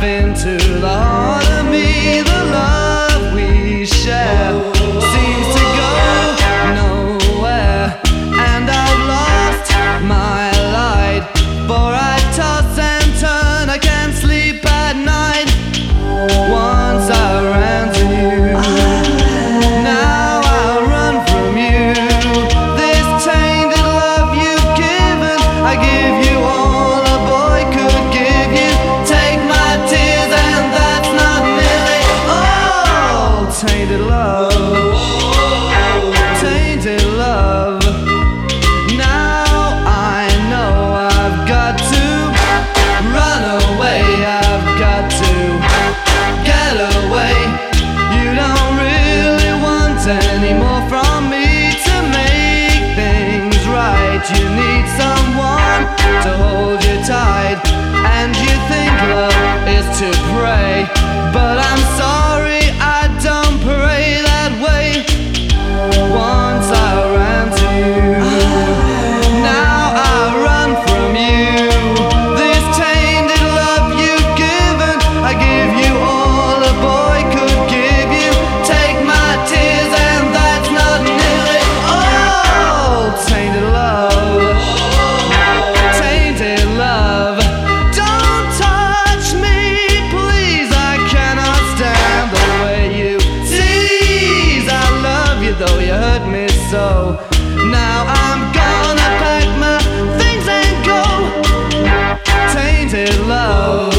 into the heart of me. The love we share seems to go nowhere, and I've lost my light, for I toss and turn, I can't sleep at night. Once I ran to you, now I run from you. This tainted love you've given, I give you all a boy could give you. Take my tears and that's not nearly all. Tainted love, tainted love. Now I know I've got to run away, I've got to get away. You don't really want any more from me to make things right. You need someone to hold you tight, and you think love is to pray, but I'm sorry, I don't pray that way. Once I ran to you, now I run from you. This tainted love you've given, I give you all a boy could give you. Take my tears and that's not nearly all. Tainted love, tainted love. Don't touch me, please, I cannot stand the way you tease. I love you though you hurt me so. Now I'm gonna pack my things and go. Tainted love,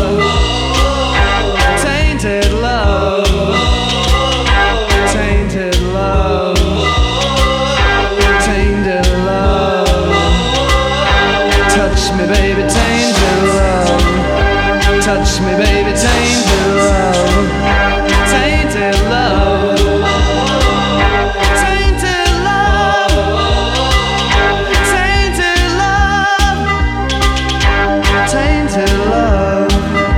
tainted love, tainted love, tainted love. Touch me baby, tainted love. Touch me baby, tainted love. Tainted love, tainted love, tainted love, tainted love.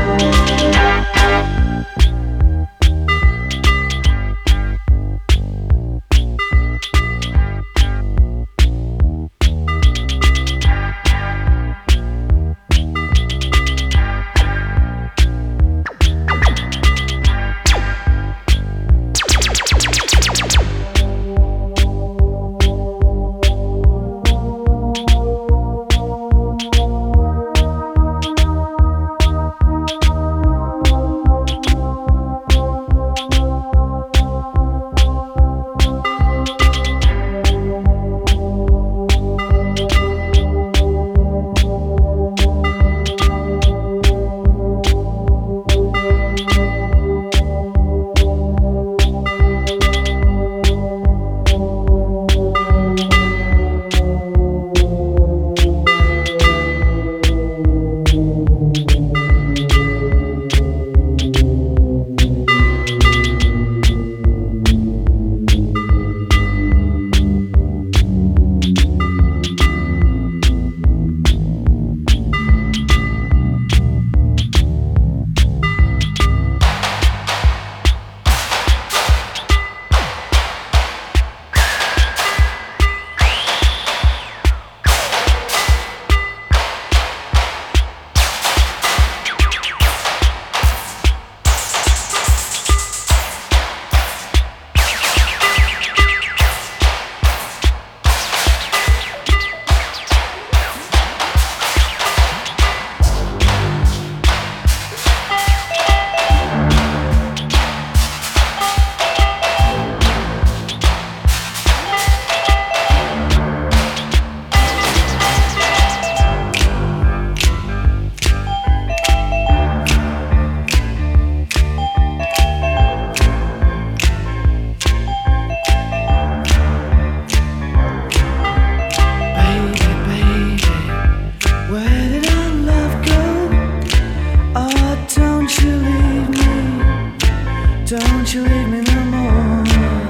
Don't you leave me no more.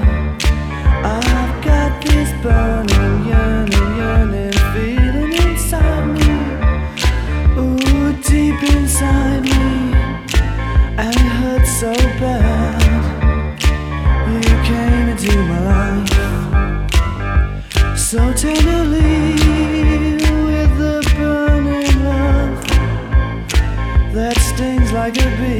I've got this burning, yearning feeling inside me. Ooh, deep inside me, and it hurts so bad. You came into my life so tenderly, with the burning love that stings like a be.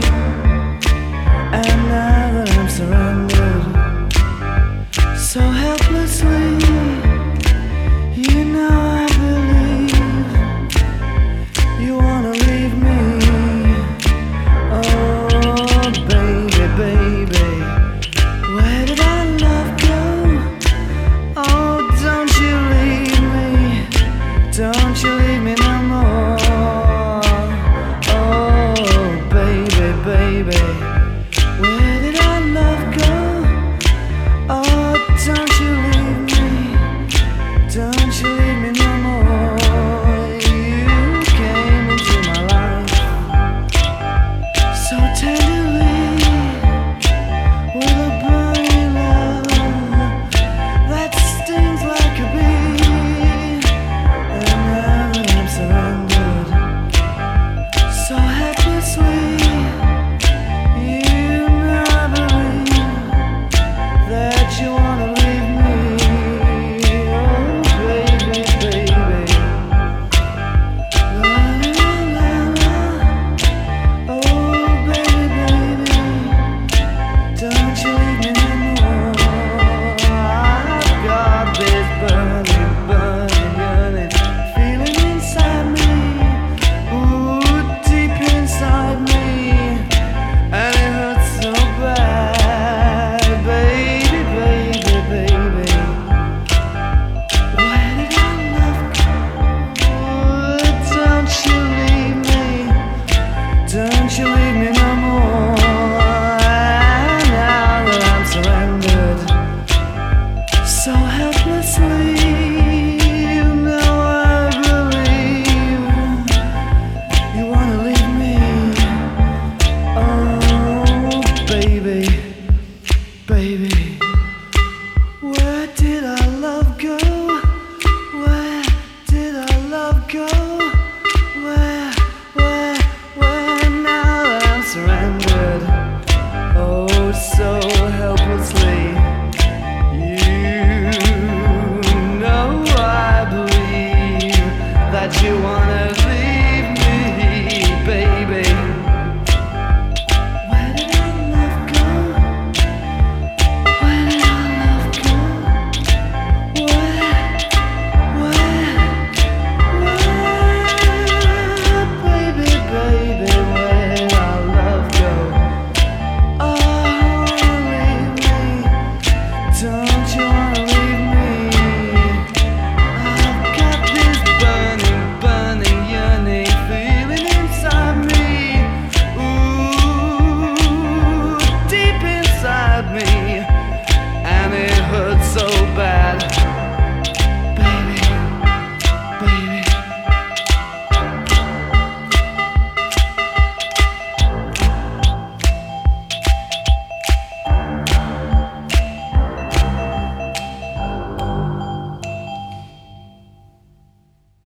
And now that I'm surrendered so helplessly, you know I believe you wanna leave me. Oh baby, baby, where did our love go? Oh, don't you leave me, don't you leave me no more. Oh baby, baby, where did our love go? Oh, don't you leave me, don't you leave me no more. You came into my life so tenderly, with a burning love that stings like a bee. And now that I'm surrendered so helplessly, you know I believe that you wanna leave me. Oh baby, baby, la la la la. Oh baby, baby, don't you leave me no more. I've got this burning, burning, yearning feeling inside me, ooh, deep inside me, and it hurts so bad, baby, baby, baby. Where did our love go? Don't you leave me, don't you leave me